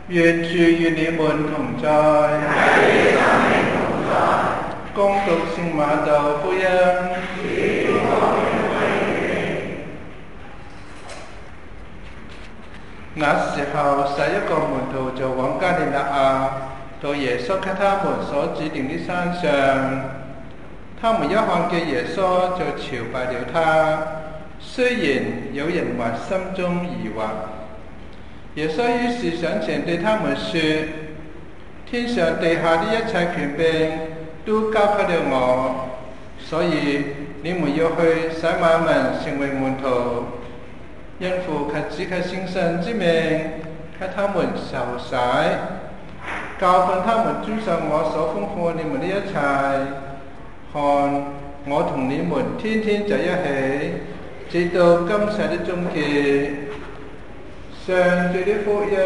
願主與你們同在。恭讀聖馬竇福音。那時候，11個門徒就往加利納亞，到耶穌給他們所指定的山上。他們一看見耶穌，就朝拜了他。雖然有人話心中疑惑，耶穌於是上前對他們說：天上地下的一切權柄都交給了我，所以你們要去使萬民成為門徒，因父及子及聖神之名，給他們受洗，教訓他們遵守我所吩咐你們的一切。看，我同你們天天在一起，直到今世的終結。上主的福音。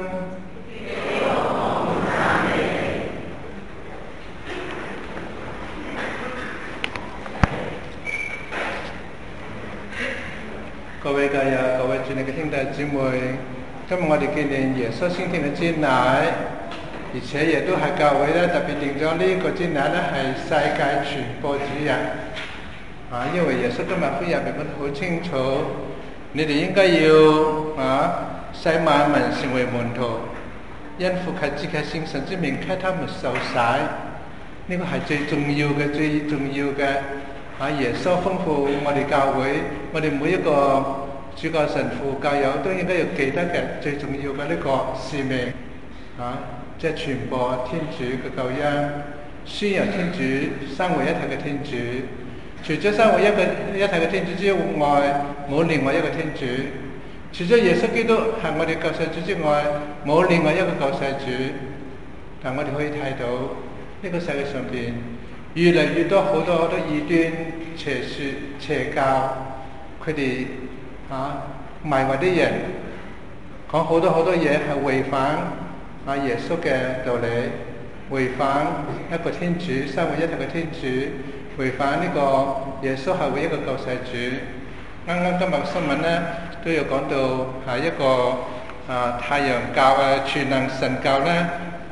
各位教友、各位主內嘅兄弟姊妹，今日我哋紀念耶穌升天嘅節禮，而且亦都係教會咧特別定咗呢個節禮咧係世界傳播主日。因為耶穌今日福音入邊講得好清楚，你哋應該要使萬民成為門徒，因父及子及聖神之名給他們受洗。呢個係最重要嘅，最重要嘅。耶穌吩咐我哋教會，我哋每一個主教神父教友都應該要記得嘅最重要嘅呢個使命，即係傳播天主嘅救恩，宣揚天主三位一體嘅天主。除咗三位一體嘅天主之外，冇另外一個天主。除咗耶穌基督係我哋救世主之外，冇另外一個救世主。但我哋可以睇到呢個世界上邊越嚟越多好多異端邪說邪教，佢哋迷惑啲人，講好多嘢係違反耶穌嘅道理，違反一個天主三位一體嘅天主，違反呢個耶穌係唯一嘅救世主。啱啱今日新聞咧都有講到係一個太陽教全能神教咧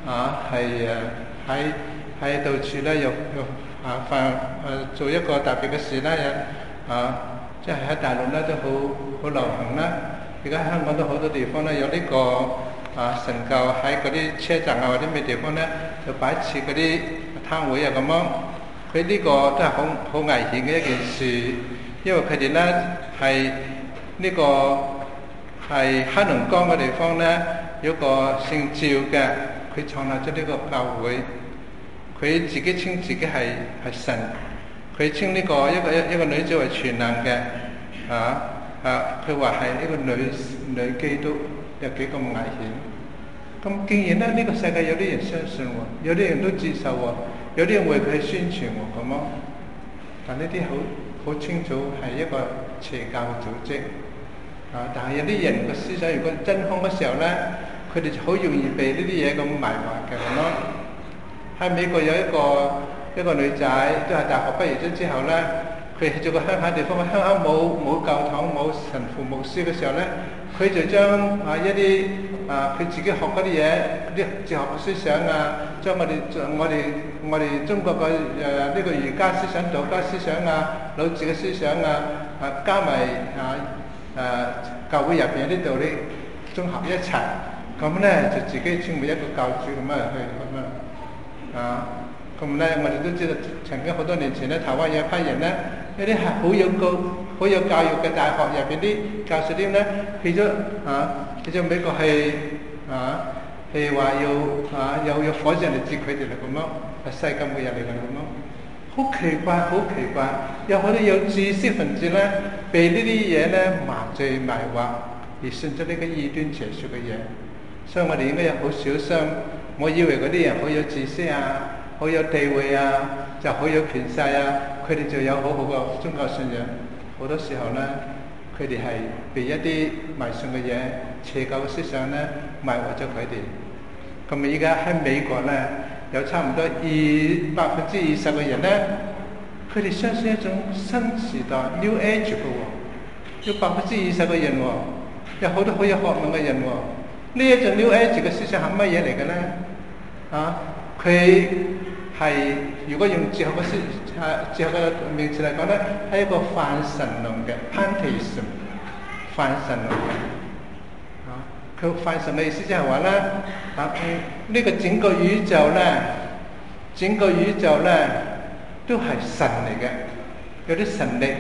係喺到處咧又做一個特別嘅事啦，即係喺大陸咧都好流行啦。而家香港都好多地方咧有呢個神教喺嗰啲車站或者咩地方咧就擺設嗰啲攤位咁樣。佢呢個都係好危險嘅一件事，因為佢哋咧係呢個係黑龍江嘅地方咧有個姓趙嘅，佢創立咗呢個教會。佢自己稱自己係神，佢稱呢個一個女子為全能嘅，佢話係一個女基督，有幾咁危險。咁竟然咧呢個世界有啲人相信喎，有啲人都接受喎，有啲人為佢宣傳喎咁咯。但呢啲好清楚係一個邪教嘅組織。但係有啲人嘅思想如果真空嘅時候咧，佢哋就好容易被呢啲嘢咁迷惑嘅咁咯。喺美國有一個女仔，都係大學畢業咗之後咧，佢去咗個鄉下地方，鄉下冇教堂冇神父牧師嘅時候咧，佢就將一啲佢自己學嗰啲嘢，啲哲學嘅思想將我哋中國嘅呢個儒家思想、道家思想老子嘅思想加埋教會入邊啲道理綜合一齊，咁咧就自己稱為一個教主咁去咁啊。咁咧，我哋都知道，曾經好多年前咧，台灣有一批人咧，一啲係好有教育嘅大學入邊啲教授啲咧，去咗美國係話有火箭嚟接佢哋啦咁咯，係世界末日嚟㗎咁咯，好奇怪，有好多有知識分子咧，被呢啲嘢咧麻醉迷惑，而信咗呢個異端邪說嘅嘢，所以我哋應該要好小心。我以為嗰啲人好有知識好有地位就好有權勢佢哋就有好好嘅宗教信仰。好多時候咧，佢哋係被一啲迷信嘅嘢、邪教嘅思想咧迷惑咗佢哋。咁而家喺美國咧，有差唔多20%嘅人咧，佢哋相信一種新時代 New Age 嘅喎，有20%嘅人喎，有好多好有學問嘅人喎。 呢一種 New Age 嘅思想係乜嘢嚟嘅咧？佢係如果用哲學嘅名詞嚟講咧，係一個泛神論嘅 pantheism， 泛神論嘅。佢泛神嘅意思即係話咧，呢個整個宇宙咧都係神嚟嘅，有啲神力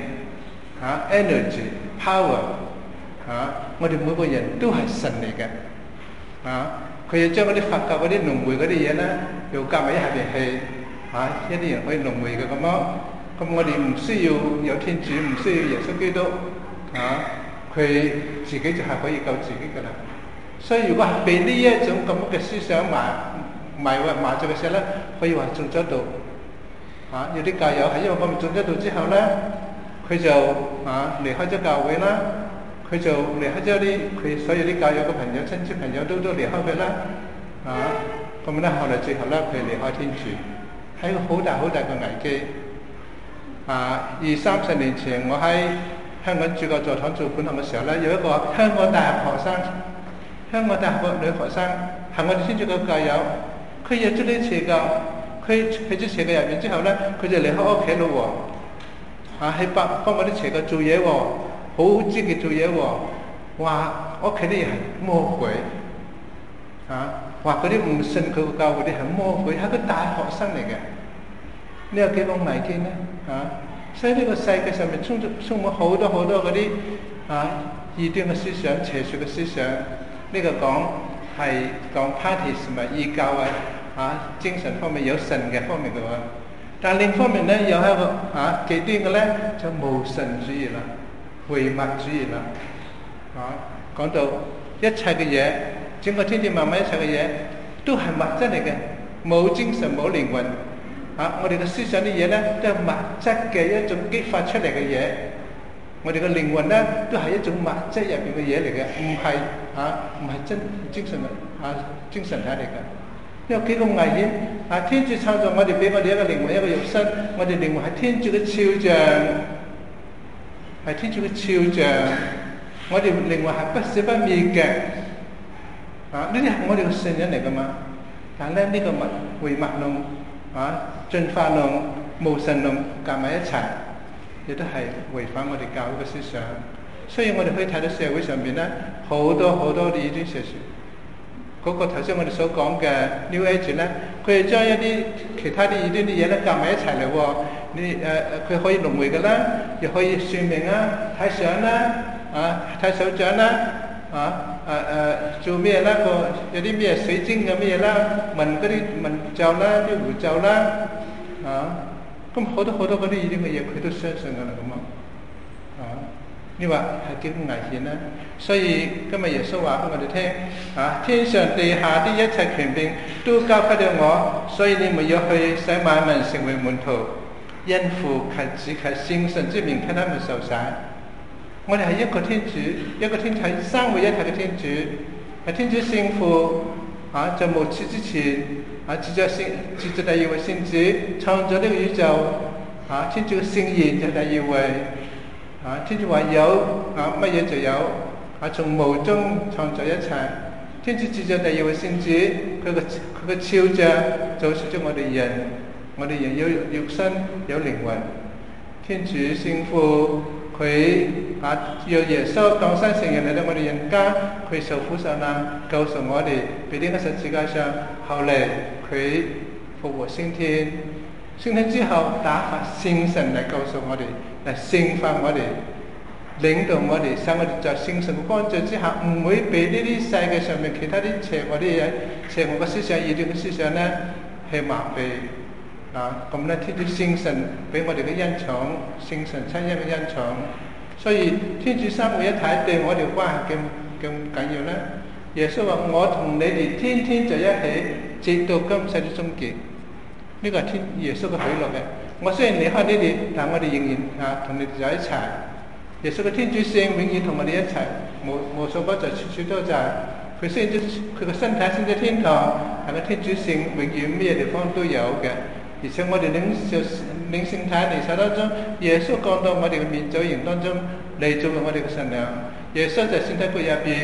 energy power 我哋每個人都係神嚟嘅佢要將嗰啲佛教嗰啲輪迴嗰啲嘢咧，又夾埋一下邊係一啲人可以輪迴嘅咁樣。咁我哋唔需要有天主，唔需要耶穌基督佢自己就係可以救自己噶啦。所以如果係被呢一種咁嘅思想迷惑咗嘅時候咧，可以話中咗道有啲教友係因為咁中咗道之後咧，佢就離開咗教會啦。佢就離開咗佢所有啲教友嘅朋友、親戚朋友都離開佢啦，咁咧後來最後咧佢離開天主，係一個好大嘅危機。20-30年前我喺香港主教座堂做本堂嘅時候咧，有一個香港大學女學生係我哋天主教教友，佢入咗啲邪教，佢喺咗邪教入面之後咧，佢就離開屋企咯喎，喺幫我啲邪教做嘢喎。好積極做嘢喎，話屋企啲人係魔鬼，話嗰啲唔信佢個教會啲係魔鬼，係個大學生嚟嘅，你有幾咁危險咧？所以呢個世界上面充滿好多嗰啲異端嘅思想、邪術嘅思想。呢個講 pantheism 異教精神方面有神嘅方面嘅話，但係另一方面咧，有一個極端嘅咧，就無神主義啦。唯物主義啦，講到一切嘅嘢，整個天地萬物一切嘅嘢都係物質嚟嘅，冇精神冇靈魂。我哋嘅思想啲嘢咧都係物質嘅一種激發出嚟嘅嘢，我哋嘅靈魂咧都係一種物質入邊嘅嘢嚟嘅，唔係真精神精神體嚟嘅。因為幾咁危險天主創造我哋，俾我哋一個靈魂一個肉身，我哋靈魂係天主嘅肖像。係天主嘅肖像，我哋靈魂係不死不滅嘅，呢啲係我哋嘅信仰嚟噶嘛。但係咧呢個唯物論進化論、無神論夾埋一齊，亦都係違反我哋教會嘅思想。所以我哋可以睇到社會上邊咧好多嘅異端邪說。嗰個頭先我哋所講嘅 New Age 咧，佢係將一啲其他啲異端啲嘢咧夾埋一齊嚟喎。佢可以輪迴嘅啦，又可以算命睇相啦，睇手掌啦，做咩啦？有啲咩水晶嘅咩啦，問咒啦，啲符咒啦，咁好多嗰啲異端嘅嘢，佢都相信㗎啦咁你話係幾咁危險咧？所以今日耶穌話俾我哋聽天上地下啲一切權柄都交給咗我，所以你們要去使萬民成為門徒。因父及子及聖神之名，給他們受洗。我哋係一個天主，一個天體三位一體嘅天主。係天主聖父在無始之前接着第二位聖子創造呢個宇宙。天主嘅聖言就第二位。天主話有乜嘢就有。從無中創造一切。天主接着第二位聖子，佢嘅肖像造出咗我哋人。我哋人有肉身有靈魂，天主聖父佢讓耶穌降生成人嚟到我哋人間，佢受苦受難，救贖我哋，俾呢個十字架上。後嚟佢復活升天，升天之後打發聖神嚟救贖我哋，嚟聖化我哋，領導我哋，使我哋在聖神嘅光照之下，唔會俾呢啲世界上面其他啲邪惡啲嘢、邪惡嘅思想、異端嘅思想咧去麻痹。咁咧，天主聖神俾我哋嘅恩寵，聖神親恩嘅恩寵，所以天主三位一體對我哋關係咁緊要咧。耶穌話：我同你哋天天在一起，直到今世的終結。呢個係耶穌嘅許諾嘅。我雖然離開你哋，但我哋仍然同你哋在一齊。耶穌嘅天主聖永遠同我哋一齊，無所不在，處處都在。佢雖然佢個身體升咗天堂，但係天主聖永遠咩地方都有嘅。而且我哋領聖體彌撒當中，耶穌降到我哋嘅面祖營當中嚟做我哋嘅神娘。耶穌在聖體櫃入邊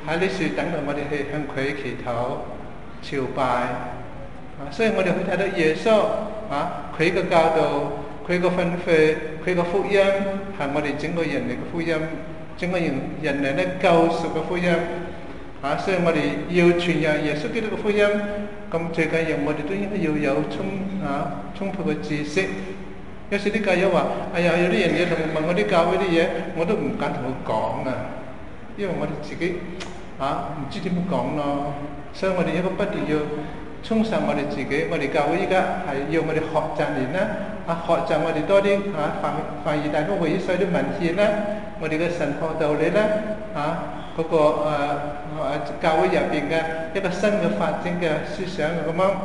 喺呢處等到我哋去向佢祈禱朝拜。所以我哋去睇到耶穌佢嘅教導，佢嘅吩咐，佢嘅福音係我哋整個人類嘅福音，整個人類咧救贖嘅福音。所以我哋要傳揚耶穌基督嘅福音，咁最緊要我哋都應該要有充沛嘅知識。有時啲教友話：哎呀，有啲人嘢同問我啲教會啲嘢，我都唔敢同佢講啊，因為我哋自己唔知點樣講咯。所以我哋應該不斷要充實我哋自己。我哋教會依家係要我哋學習年啦，學習我哋多啲梵語大公會議所有啲文獻啦，我哋嘅神學道理啦，嗰個教會入邊嘅一個新嘅發展嘅思想咁樣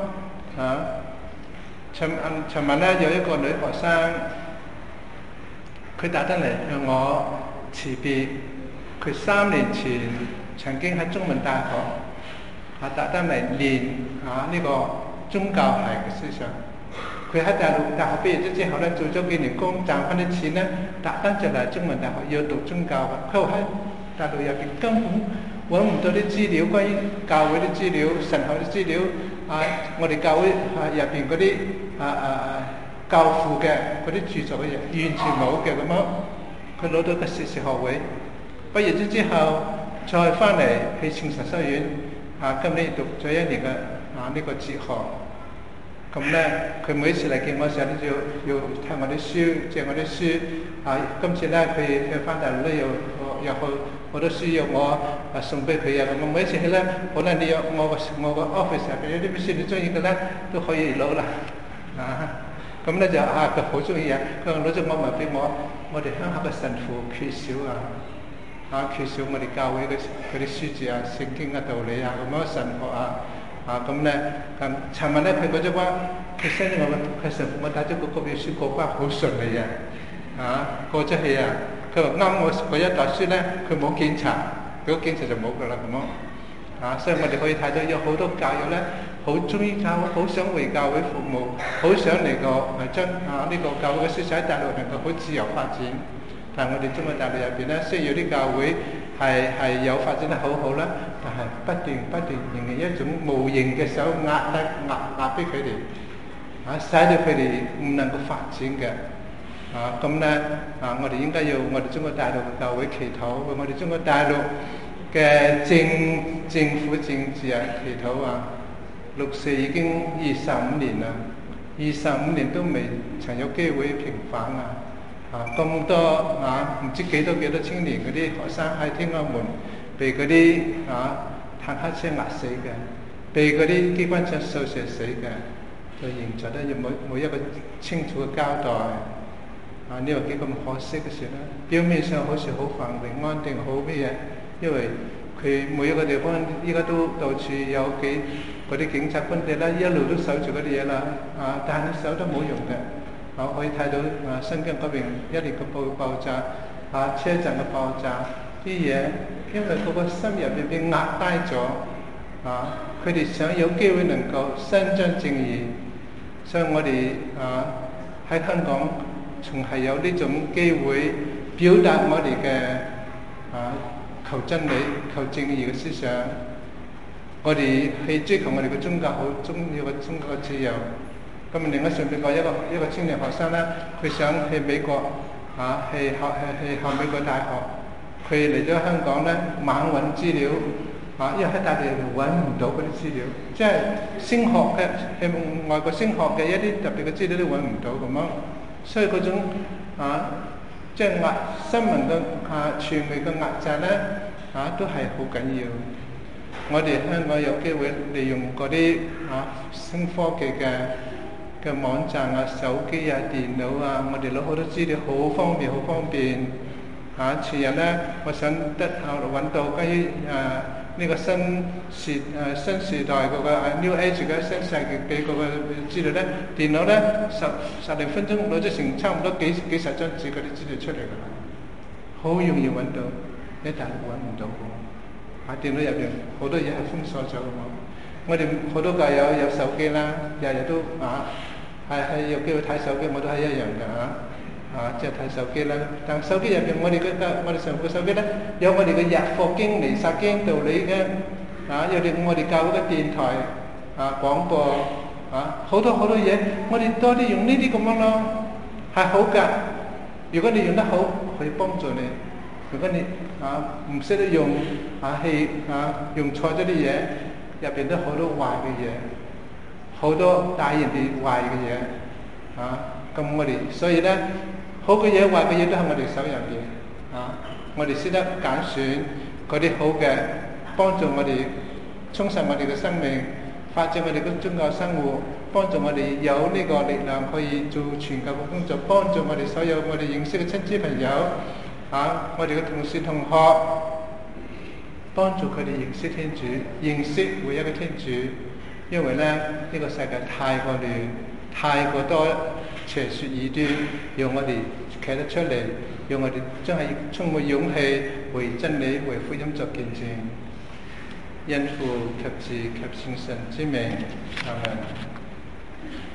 尋日咧有一個女學生，佢打得嚟向我辭別。佢3年前曾經喺中文大學打得嚟練呢個宗教系嘅思想。佢喺大陸大學畢業咗之後咧，做咗幾年工，賺翻啲錢咧，特登就嚟中文大學要讀宗教嘅。佢話喺大陸入邊根本揾唔到啲資料，關於教會啲資料、神學啲資料，我哋教會入邊嗰啲教父嘅嗰啲著作嘅嘢完全冇嘅咁樣。佢攞到個碩士學位，畢業咗之後再翻嚟去聖神修院，今年讀咗1年嘅呢個哲學。咁咧，佢每次嚟見我時候咧，要睇我啲書，借我啲書。今次咧，佢翻大陸咧，又好多書要我送俾佢啊！咁每一次去咧，可能你有我個 office 入邊有啲咩書你中意嘅咧，都可以攞啦。咁咧就佢好中意啊！佢攞咗我咪俾我哋鄉下嘅神父缺少缺少我哋教會嗰啲書字聖經嘅道理咁樣神學咁咧，尋日咧佢嗰隻關，佢 send 我佢神父，我睇咗個表書過關好順利過咗去佢話啱我嗰一袋書咧，佢冇檢查，如果檢查就冇噶啦咁樣。所以我哋可以睇到有好多教友咧，好中意教會，好想為教會服務，好想嚟將呢個教會嘅思想喺大陸能夠好自由發展。但係我哋中國大陸入邊咧，需要啲教會係有發展得好好啦，但係不斷仍然一種無形嘅手壓迫佢哋，使到佢哋唔能夠發展嘅。咁咧我哋應該要我哋中國大陸嘅教會祈禱，為我哋中國大陸嘅政府政治祈禱6四已經25年啦，25年都未曾有機會平反咁多唔知幾多青年嗰啲學生喺天安門被嗰啲坦克車壓死嘅，被嗰啲機關槍掃射死嘅，到現在都冇一個清楚嘅交代。呢個幾咁可惜嘅事啦。表面上好似好繁榮安定好咩嘢，因為佢每一個地方依家都到處有嗰啲警察軍隊啦，一路都守住嗰啲嘢啦，但係守都冇用嘅。可以睇到新疆嗰邊一年嘅爆炸，車站嘅爆炸啲嘢，因為嗰個心入邊被壓低咗，佢哋想有機會能夠伸張正義，所以我哋喺香港仲係有呢種機會表達我哋嘅求真理、求正義嘅思想，我哋去追求我哋嘅宗教，好中意個宗教嘅自由。咁另外上邊個一個青年學生咧，佢想去美國去考美國大學，佢嚟咗香港咧猛揾資料，因為喺大陸揾唔到嗰啲資料，即係升學嘅喺外國升學嘅一啲特別嘅資料都揾唔到咁樣，所以嗰種即係新聞嘅傳媒嘅壓榨咧都係好緊要。我哋香港有機會利用嗰啲新科技嘅網站手機電腦我哋攞好多資料，好方便，好方便。前日咧，我想揾到關於呢個新時代嗰個 New Age 嘅新世紀嗰個資料咧，電腦咧十零分鐘攞咗成差唔多幾十張紙嗰啲資料出嚟㗎啦，好容易揾到，一旦揾唔到喎。電腦入邊好多嘢係封鎖咗㗎嘛。我哋好多教友有手機啦，日日都係有機會睇手機，我都係一樣㗎即係睇手機啦。但手機入邊，我哋上部手機咧，有我哋嘅日課經、彌撒經、道理嘅，有我哋教嗰個電台廣播好多嘢，我哋多啲用呢啲咁樣咯，係好㗎。如果你用得好，可以幫助你；如果你唔識得用用錯咗啲嘢，入邊都好多壞嘅嘢，好多帶人哋壞嘅嘢咁我哋所以咧，好嘅嘢、壞嘅嘢都喺我哋手入邊我哋識得揀選嗰啲好嘅，幫助我哋充實我哋嘅生命，發展我哋嘅宗教生活，幫助我哋有呢個力量可以做傳教嘅工作，幫助我哋所有我哋認識嘅親戚朋友我哋嘅同事同學，幫助佢哋認識天主，認識每一個天主。因為咧呢個世界太過亂，太過多邪說異端，要我哋企得出嚟，要我哋真係充滿勇氣為真理、為福音作見證。因父及子及聖神之名，阿們。